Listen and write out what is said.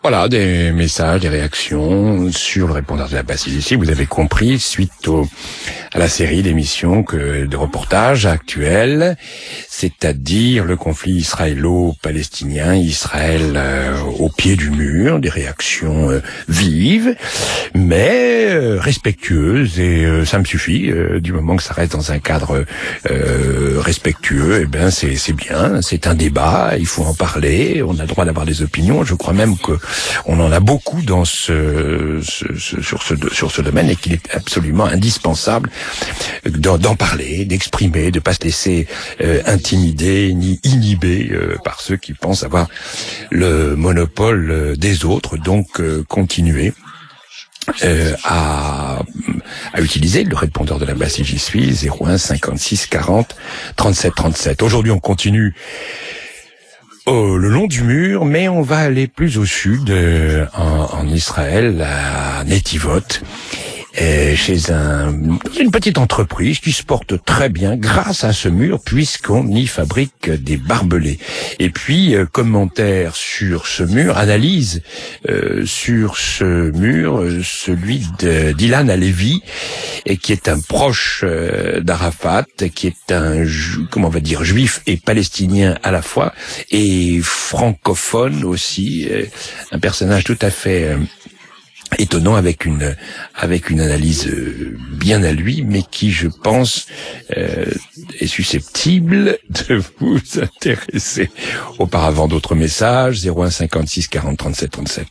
Voilà, des messages, des réactions sur le répondeur de la Bastille. Vous avez compris, suite à la série d'émissions de reportages actuels, c'est-à-dire le conflit israélo-palestinien, Israël au pied du mur, des réactions vives, mais respectueuses, et ça me suffit, du moment que ça reste dans un cadre respectueux, c'est bien, c'est un débat, il faut en parler, on a le droit d'avoir des opinions, je crois même que on en a beaucoup sur ce domaine et qu'il est absolument indispensable d'en parler, d'exprimer, de pas se laisser intimider ni inhiber par ceux qui pensent avoir le monopole des autres. Donc continuer à utiliser le répondeur de la Bastille J'y suis, 01 56 40 37 37. Aujourd'hui, on continue le long du mur, mais on va aller plus au sud, en Israël, à Netivot, chez une petite entreprise qui se porte très bien grâce à ce mur, puisqu'on y fabrique des barbelés. Et puis, commentaire sur ce mur, analyse sur ce mur, celui d'Ilan Halevi, et qui est un proche d'Arafat, qui est un juif et palestinien à la fois, et francophone aussi, un personnage tout à fait étonnant, avec une analyse bien à lui, mais qui, je pense, est susceptible de vous intéresser. Auparavant, d'autres messages, 01 56 40 37 37.